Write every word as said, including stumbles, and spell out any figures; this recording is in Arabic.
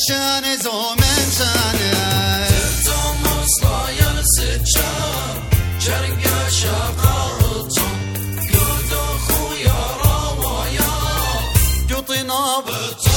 شان زومن شانه تم مصلايا السجار جرقا شقاطم قد خويا روايا قطنا